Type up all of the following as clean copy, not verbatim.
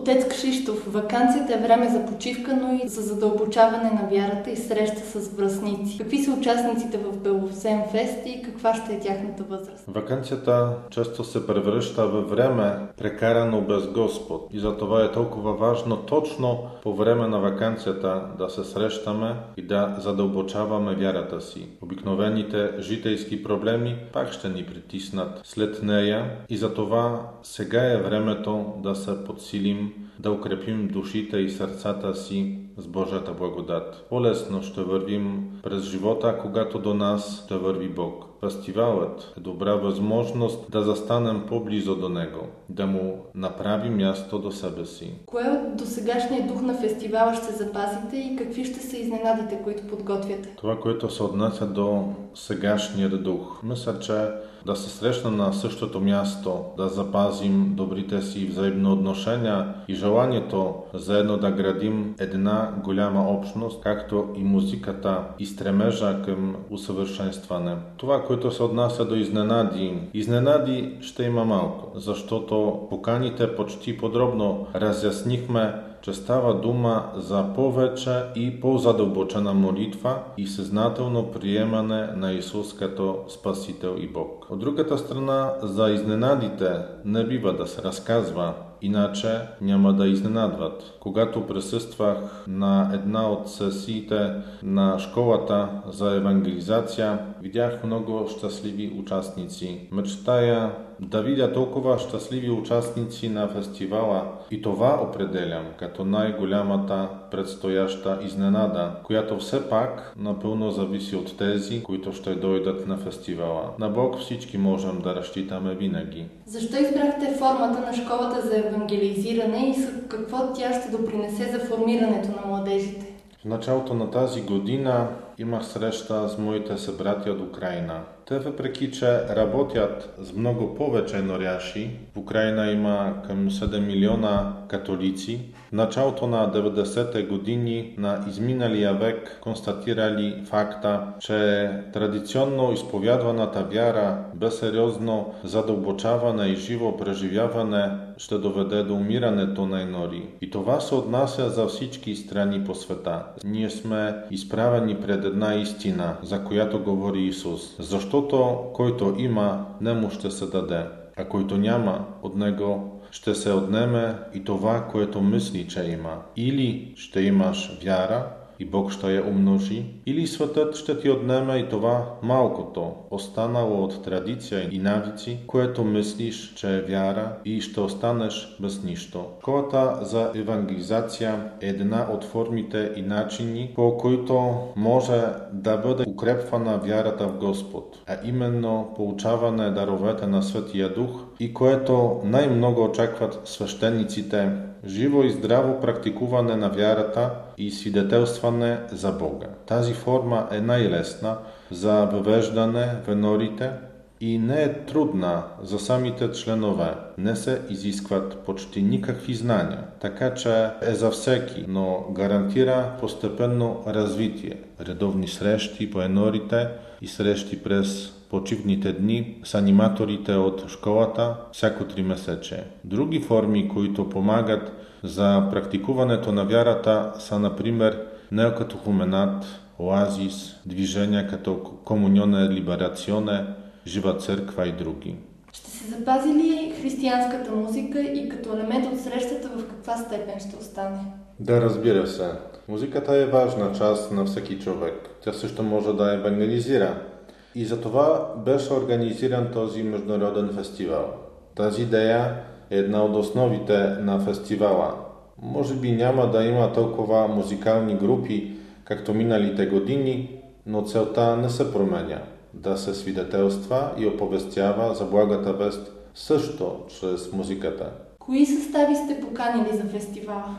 Отец Кшиштоф, ваканцията е време за почивка, но и за задълбочаване на вярата и среща с връстници. Какви са участниците в Беловсем фест и каква ще е тяхната възраст? Ваканцията често се превръща във време прекарано без Господ и затова е толкова важно точно по време на ваканцията да се срещаме и да задълбочаваме вярата си. Обикновените житейски проблеми пак ще ни притиснат след нея и затова сега е времето да се подсилим, да укрепим душите и сърцата си с Божията благодат. По-лесно ще вървим през живота, когато до нас ще върви Бог. Фестивалът е добра възможност да застанем по-близо до Него, да му направим място до себе си. Кое от досегашния дух на фестивала ще запазите и какви ще са изненадите, които подготвяте? Това, което се отнася до сегашния дух. Мисля, че да се срещнем на същото място, да запазим добрите си взаимно отношения и желанието заедно да градим една голяма общност, както и музиката и стремежа към усъвършенстване. Това, което се отнася до изненади. Изненади ще има малко, защото поканите почти подробно разяснихме, че става дума за повече и по-задълбочена молитва и съзнателно приемане на Исус като Спасител и Бог. От другата страна, за изненадите не бива да се разказва, иначе няма да изненадват. Когато присъствах на една от сесиите на школата за евангелизация, видях много щастливи участници. Мечтая да видя толкова щастливи участници на фестивала и това определям като най-голямата предстояща изненада, която все пак напълно зависи от тези, които ще дойдат на фестивала. На Бог всички можем да разчитаме винаги. Защо избрахте формата на школата за евангелизиране и с какво тя ще допринесе за формирането на младежите? В началото на тази година имах среща с моите събратя от Украина. Те, въпреки че работят с много повече норяши, в Украина има към 7 милиона католици, в началото на 90-те години на изминалия век констатирали факта, че традиционно изповядваната вяра без сериозно задълбочаване и живо преживяване ще доведе до умирането на енори. И това се отнася за всички страни по света. Ние сме изправени пред една истина, за която говори Исус. Защото който има, не му ще се даде, а който няма, от него ще се отнеме и това, което мисли, че има. Или ще имаш вяра и Бог ще я умножи, или светът ще ти отнеме и това малкото, останало от традиция и навици, което мислиш, че е вяра и ще останеш без нищо. Школата за евангелизация е една от формите и начини, по които може да бъде укрепвана вярата в Господ, а именно получаване даровете на Светия Дух и което най-много очакват свещениците, живо и здраво практикуване на вярата и свидетелстване за Бога. Тази форма е най-лесна за въвеждане в енорите и не е трудна за самите членове. Не се изискват почти никакви знания, така че е за всеки, но гарантира постепенно развитие. Редовни срещи по енорите и срещи през почивните дни с аниматорите от школата всяко 3 месече. Други форми, които помагат за практикуването на вярата са, например, неокатехуменат, оазис, движения като комунионе, либерационе, жива църква и други. Ще се запази ли християнската музика и като елемент от срещата в каква степен ще остане? Да, разбира се. Музиката е важна част на всеки човек. Тя също може да евангелизира. И за това беше организиран този международен фестивал. Тази идея е една от основите на фестивала. Може би няма да има толкова музикални групи, както миналите години, но целта не се променя. Да се свидетелства и оповестява за благата вест също чрез музиката. Кои състави сте поканили за фестивала?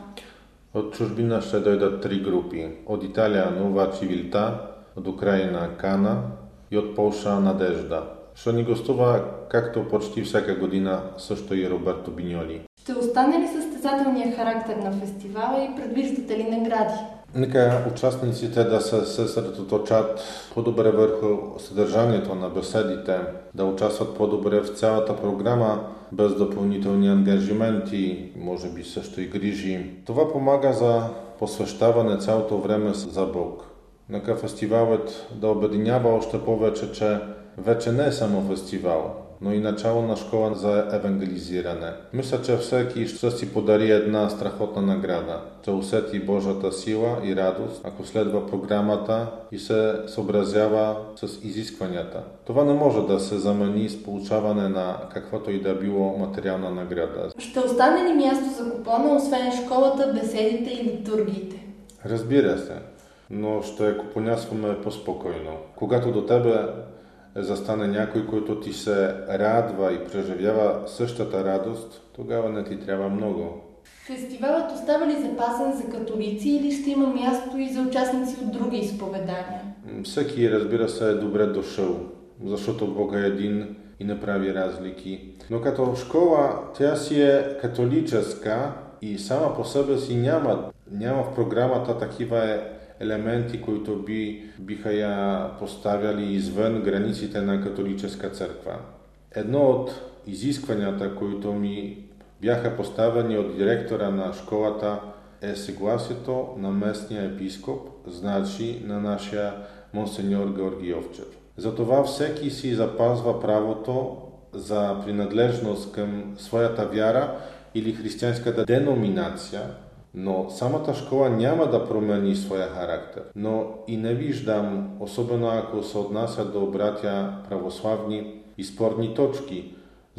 От чужбина ще дойдат 3 групи. От Италия Нова Цивилта, от Украина Кана и от Полша Надежда. Ще ни гостува, както почти всяка година, също и Роберто Биньоли. Ще остане ли състезателния характер на фестивала и предвиждате ли награди? Нека участниците да се съсредоточат по-добре върху съдържанието на беседите, да участват по-добре в цялата програма, без допълнителни ангажименти, може би също и грижи. Това помага за посвещаване цялото време за Бог. Нека фестивалът да обединява още повече, че вече не е само фестивал, но и начало на школа за евангелизиране. Мисля, че всеки ще си подари една страхотна награда, че усети Божията сила и радост, ако следва програмата и се съобразява с изискванията. Това не може да се замени с получаване на каквото и да било материална награда. Ще остане ли място за купона, освен школата, беседите и литургиите? Разбира се, но ще купонясваме по-спокойно. Когато до тебе застане някой, който ти се радва и преживява същата радост, тогава не ти трябва много. Фестивалът остава ли запасен за католици или ще има място и за участници от други изповедания? Всеки, разбира се, е добре дошъл, защото Бог е един и не прави разлики. Но като школа, тя си е католическа и сама по себе си няма в програмата такива елементи, които биха я поставяли извън границите на католическа църква. Едно от изискванията, които ми бяха поставени от директора на школата, е съгласието на местния епископ, значи на нашия монсеньор Георгиовчев. Затова всеки си запазва правото за принадлежност към своята вяра или християнската деноминация, но самата школа няма да промени своя характер. Но и не виждам, особено ако се отнася до братя православни, и спорни точки,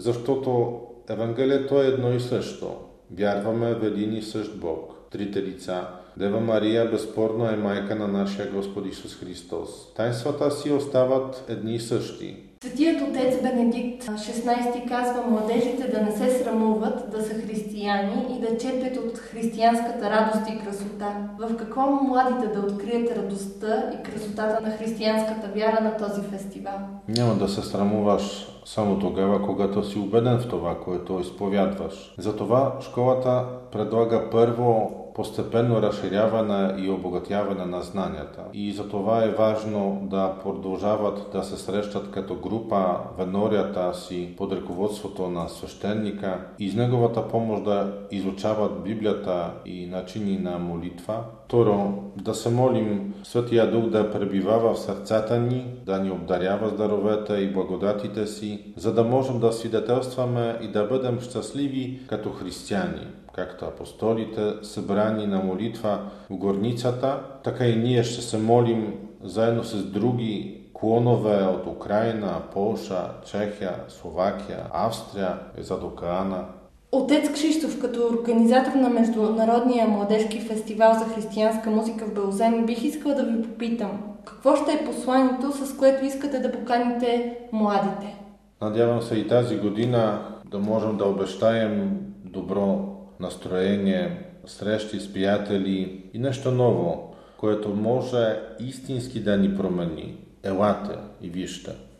защото Евангелието е едно и също. Вярваме в един и същ Бог, трите лица. Дева Мария безспорно е майка на нашия Господ Исус Христос. Таинствата си остават едни и същи. Светият отец Бенедикт XVI казва младежите да не се срамуват да са християни и да черпят от християнската радост и красота. В какво младите да открият радостта и красотата на християнската вяра на този фестивал? Няма да се срамуваш само тогава, когато си убеден в това, което изповядваш. Затова школата предлага първо постепенно разширяване и обогатяване на знанията. И затова е важно да продължават да се срещат като група в енорията си под ръководството на свещеника и с неговата помощ да изучават Библията и начини на молитва. Второ, да се молим Светия Дух да пребивава в сърцата ни, да ни обдарява с даровете и благодатите си, за да можем да свидетелстваме и да бъдем щастливи като християни. Както апостолите, събрани на молитва в горницата, така и ние ще се молим заедно с други клонове от Украина, Полша, Чехия, Словакия, Австрия и зад океана. Отец Кшиштоф, като организатор на Международния младежки фестивал за християнска музика в Белозем, бих искала да ви попитам, какво ще е посланието, с което искате да поканите младите? Надявам се и тази година да можем да обещаем добро настроение, срещи с приятели и нещо ново, което може истински да ни промени. Елате и вижте.